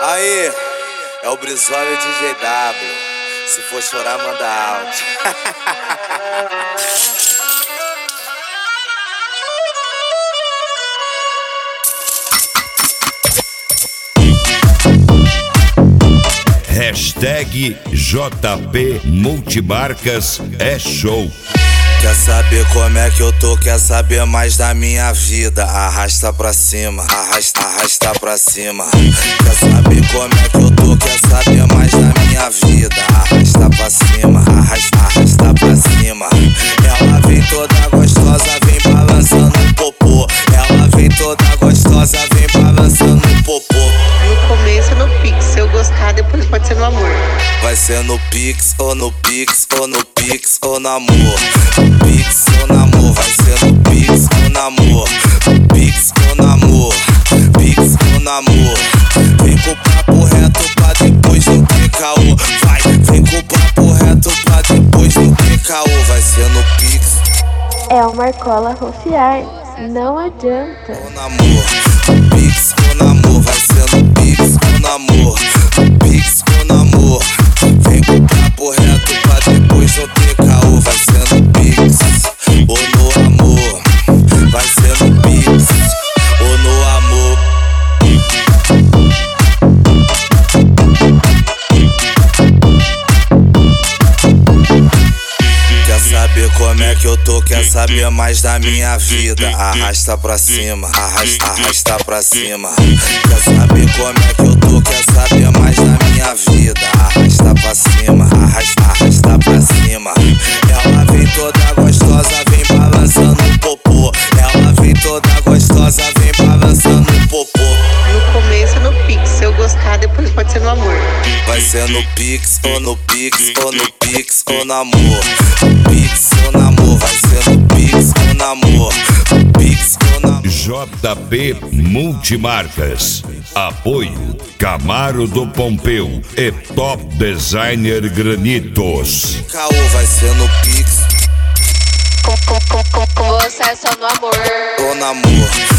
Aí, é o Brizola DJ W. Se for chorar, manda áudio. Hashtag JP Multimarcas é show. Quer saber como é que eu tô? Quer saber mais da minha vida? Arrasta pra cima, arrasta pra cima. Quer saber como é que eu tô? Quer saber mais da minha vida? Arrasta pra cima, arrasta pra cima. Ela vem toda gostosa, vem balançando o popô. Ela vem toda gostosa, vem balançando o popô. No começo no Pix, se eu gostar depois pode ser no amor. Vai ser no Pix, ou no Pix, ou no Pix, ou no amor. Pix ou namor, vai ser no Pix ou namor. Pix ou namor, Pix ou namor. Vem com o papo reto pra depois não ter caô. Vai, vem com o papo reto pra depois não ter caô. Vai ser no Pix. É o Marcola Rufiar, não adianta. Ou namor, Pix ou namor, vai ser no Pix ou namor. Pix ou namor. Vem com o papo reto pra depois não ter caô. Vai ser no Pix ou no amor. Vai ser no Pix ou no amor. Quer saber como é que eu tô? Quer saber mais da minha vida? Arrasta pra cima, arrasta pra cima. Quer saber como é que eu tô? Quer saber mais da minha vida? Arrasta pra cima, arrasta pra cima. Ela vem toda gostosa, vem balançando o popô. Ela vem toda gostosa, vem balançando o popô. No começo no Pix, se eu gostar depois pode ser no amor. Vai ser no Pix, ou no Pix, ou no Pix, ou no amor. Pix ou namor, vai ser no Pix ou namor. Pix ou namor. JP Multimarcas. Apoio Camaro do Pompeu e Top Designer Granitos. Caô, vai ser no Pix Com você é só no amor. ou namor.